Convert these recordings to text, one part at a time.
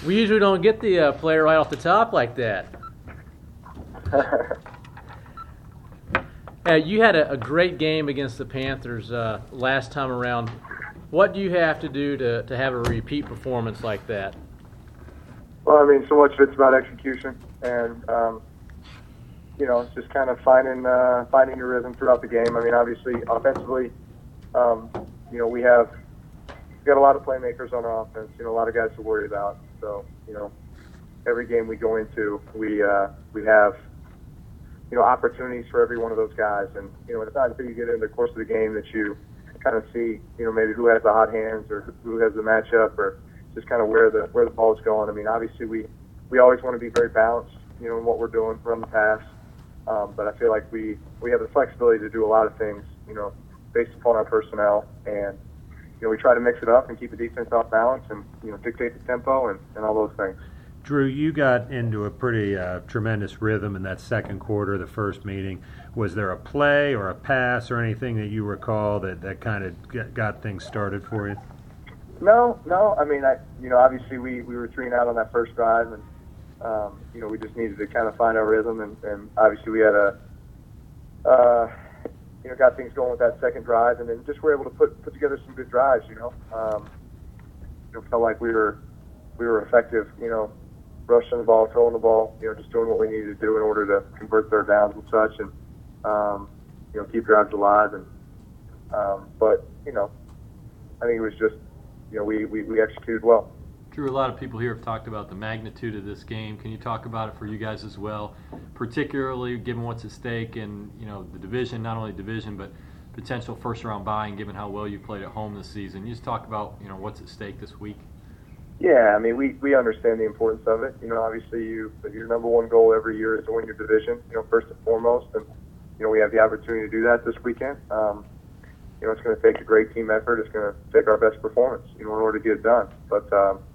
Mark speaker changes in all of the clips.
Speaker 1: We usually don't get the player right off the top like that. You had a great game against the Panthers last time around. What do you have to do to have a repeat performance like that?
Speaker 2: Well, I mean, so much of it's about execution, and it's just kind of finding your rhythm throughout the game. I mean, obviously, offensively, we got a lot of playmakers on our offense. A lot of guys to worry about. So, every game we go into, we have opportunities for every one of those guys, and it's not until you get into the course of the game that you kind of see maybe who has the hot hands or who has the matchup or just kind of where the ball's going. I mean, obviously we always want to be very balanced, in what we're doing from the pass. But I feel like we have the flexibility to do a lot of things, based upon our personnel, and we try to mix it up and keep the defense off balance and dictate the tempo and all those things.
Speaker 3: Drew, you got into a pretty tremendous rhythm in that second quarter, the first meeting. Was there a play or a pass or anything that you recall that kind of got things started for you?
Speaker 2: No. I mean, obviously we were 3-and-out on that first drive, and we just needed to kind of find our rhythm, and obviously we had got things going with that second drive, and then just were able to put together some good drives. Felt like we were effective. Rushing the ball, throwing the ball. Just doing what we needed to do in order to convert third downs and such, and keep drives alive. And but I think it was just we executed well.
Speaker 4: Drew, a lot of people here have talked about the magnitude of this game. Can you talk about it for you guys as well, particularly given what's at stake in the division, not only division, but potential first-round bye, and given how well you played at home this season? You just talk about what's at stake this week.
Speaker 2: Yeah, I mean, we understand the importance of it. Obviously, your number one goal every year is to win your division, first and foremost, and we have the opportunity to do that this weekend. It's going to take a great team effort. It's going to take our best performance, in order to get it done. But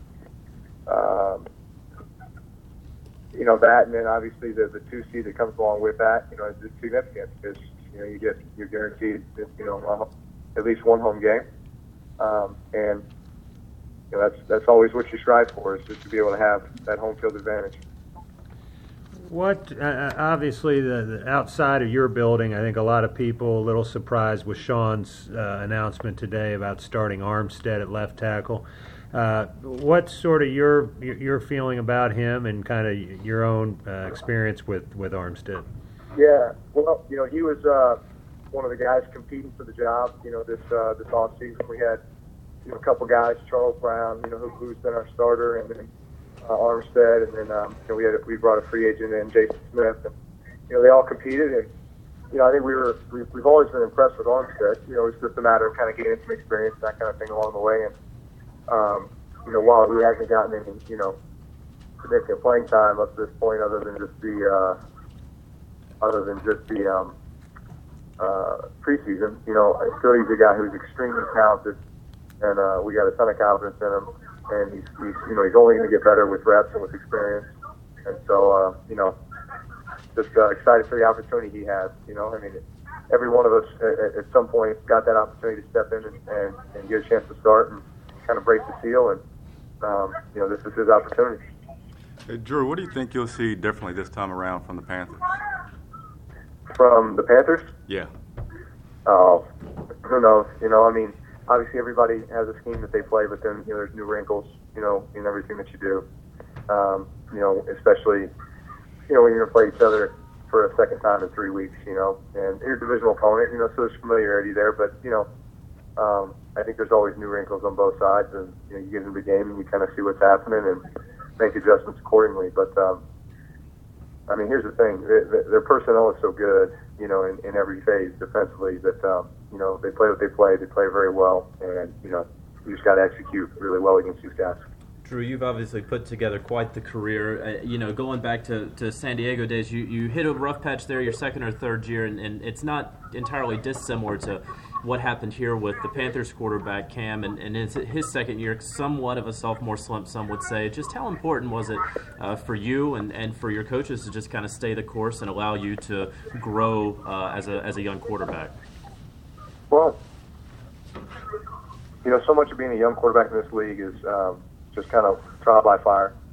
Speaker 2: that, and then obviously the 2 seed that comes along with that, is significant because you're guaranteed at least one home game, and that's always what you strive for, is just to be able to have that home field advantage.
Speaker 3: What obviously the outside of your building, I think a lot of people a little surprised with Sean's announcement today about starting Armstead at left tackle. What's sort of your feeling about him and kind of your own experience with Armstead?
Speaker 2: Yeah, well, he was one of the guys competing for the job. This off season we had a couple guys, Charles Brown, who's been our starter, and then Armstead, and then we brought a free agent in, Jason Smith, and they all competed, and I think we've always been impressed with Armstead. It's just a matter of kind of getting some experience and that kind of thing along the way, and while he hasn't gotten any significant playing time up to this point, other than just the preseason, still he's a guy who's extremely talented, and we got a ton of confidence in him. And he's only going to get better with reps and with experience. And so, just excited for the opportunity he has. I mean, every one of us at some point got that opportunity to step in and get a chance to start and kind of break the seal. And, this is his opportunity.
Speaker 5: Hey, Drew, what do you think you'll see differently this time around from the Panthers?
Speaker 2: From the Panthers?
Speaker 5: Yeah.
Speaker 2: Oh, who knows? I mean, obviously, everybody has a scheme that they play, but then there's new wrinkles, in everything that you do. Especially, when you're going to play each other for a second time in 3 weeks, and your divisional opponent, so there's familiarity there. But I think there's always new wrinkles on both sides, and you get into the game and you kind of see what's happening and make adjustments accordingly. But I mean, here's the thing: their personnel is so good, in every phase defensively that they play what they play. They play very well, and you just got to execute really well against these guys.
Speaker 6: Drew, you've obviously put together quite the career. Going back to San Diego days, you hit a rough patch there your second or third year, and it's not entirely dissimilar to what happened here with the Panthers quarterback Cam, and it's his second year, somewhat of a sophomore slump, some would say. Just how important was it for you and for your coaches to just kind of stay the course and allow you to grow as a young quarterback?
Speaker 2: Well, so much of being a young quarterback in this league is just kind of trial by fire.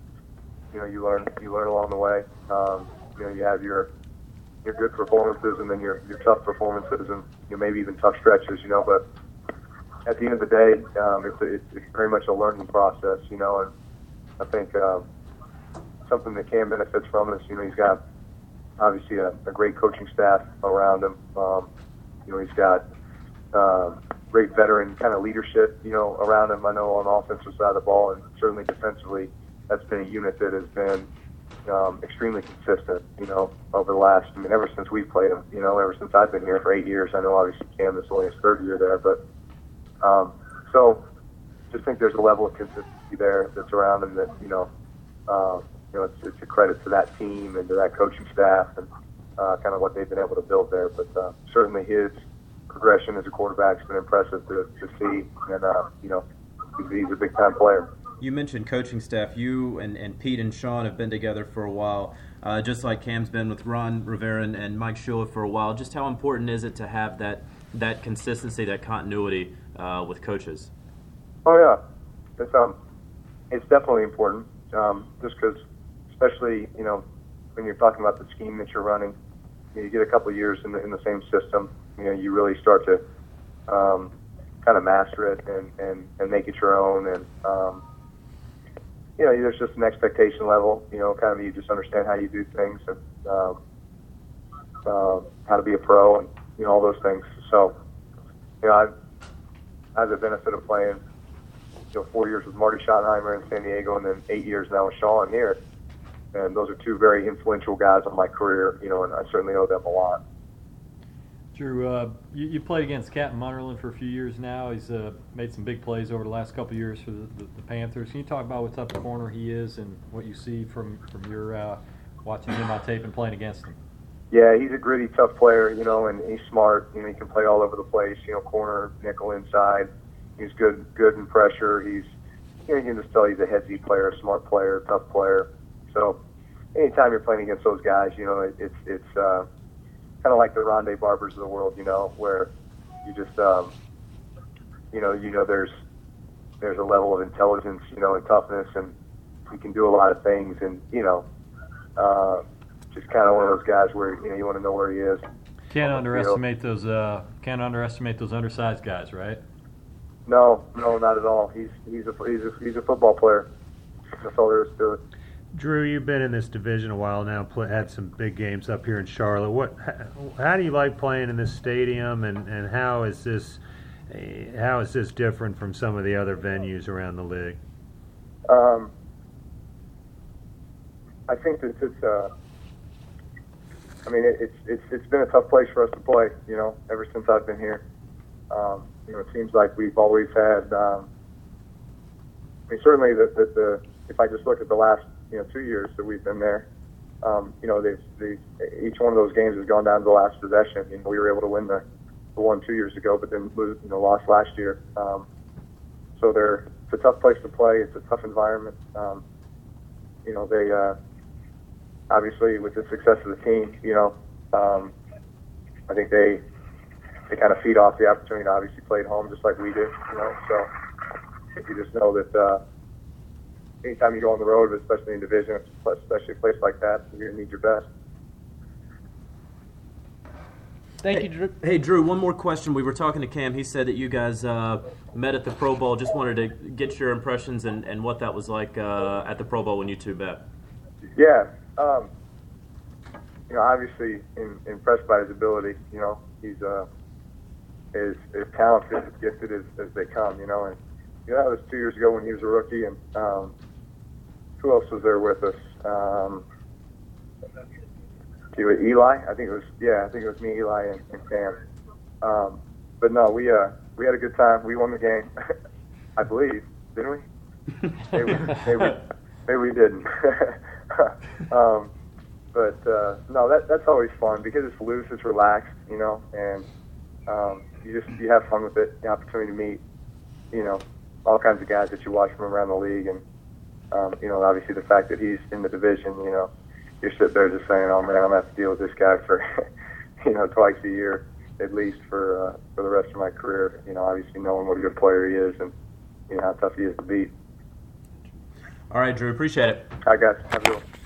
Speaker 2: you learn along the way. You have your good performances and then your tough performances and maybe even tough stretches. But at the end of the day, it's very much a learning process. And I think something that Cam benefits from is he's got obviously a great coaching staff around him. He's got great veteran kind of leadership, around him. I know on the offensive side of the ball and certainly defensively, that's been a unit that has been extremely consistent, over the last, ever since we've played him, ever since I've been here for 8 years. I know obviously Cam, this is only his third year there, but so just think there's a level of consistency there that's around him that, it's a credit to that team and to that coaching staff and kind of what they've been able to build there. But certainly his progression as a quarterback has been impressive to see, and he's a big-time player.
Speaker 6: You mentioned coaching staff. You and Pete and Sean have been together for a while, just like Cam's been with Ron Rivera and Mike Shula for a while. Just how important is it to have that consistency, that continuity with coaches?
Speaker 2: Oh yeah, it's definitely important. Just because, especially when you're talking about the scheme that you're running, you get a couple of years in the same system. You really start to kind of master it and make it your own. And there's just an expectation level. Kind of you just understand how you do things and how to be a pro and all those things. So I have the benefit of playing 4 years with Marty Schottenheimer in San Diego, and then 8 years now with Sean here. And those are two very influential guys on my career, and I certainly owe them a lot.
Speaker 4: Drew, you played against Captain Munnerlyn for a few years now. He's made some big plays over the last couple of years for the Panthers. Can you talk about what type of corner he is and what you see from your watching him on tape and playing against him?
Speaker 2: Yeah, he's a gritty, tough player, and he's smart. He can play all over the place, corner, nickel, inside. He's good in pressure. You can just tell he's a headsy player, a smart player, tough player. So anytime you're playing against those guys, it's kind of like the Rondé Barbers of the world, where you just, there's a level of intelligence, and toughness, and he can do a lot of things, and just kind of one of those guys where you want to know where he is.
Speaker 4: Can't underestimate those. Can't underestimate those undersized guys, right?
Speaker 2: No, not at all. He's a football player. That's all there is to it.
Speaker 3: Drew, you've been in this division a while now. Had some big games up here in Charlotte. How do you like playing in this stadium, and how is this different from some of the other venues around the league?
Speaker 2: I think that it's been a tough place for us to play. Ever since I've been here. It seems like we've always had. Certainly if I just look at the last 2 years that we've been there, each one of those games has gone down to the last possession. We were able to win the one 2 years ago, but then lost last year. So it's a tough place to play. It's a tough environment. They obviously with the success of the team, I think they kind of feed off the opportunity to obviously play at home just like we did. So you just know that. Anytime you go on the road, especially in division, especially a place like that, you're going to need your best.
Speaker 1: Thank you, Drew.
Speaker 6: Hey, Drew, one more question. We were talking to Cam. He said that you guys met at the Pro Bowl. Just wanted to get your impressions and what that was like at the Pro Bowl when you two met.
Speaker 2: Yeah. Obviously impressed by his ability. He's as talented, as gifted as they come, and that was 2 years ago when he was a rookie, and who else was there with us? Eli? I think it was me, Eli, and Cam. But no, we had a good time. We won the game, I believe, didn't we? Maybe we didn't. No, that's always fun because it's loose, it's relaxed, and you have fun with it. The opportunity to meet, all kinds of guys that you watch from around the league, and obviously the fact that he's in the division, you're sitting there just saying, "Oh man, I'm gonna have to deal with this guy for, twice a year at least for the rest of my career." Obviously knowing what a good player he is and how tough he is to beat.
Speaker 6: All right, Drew, appreciate it.
Speaker 2: All right, guys. Have a good one.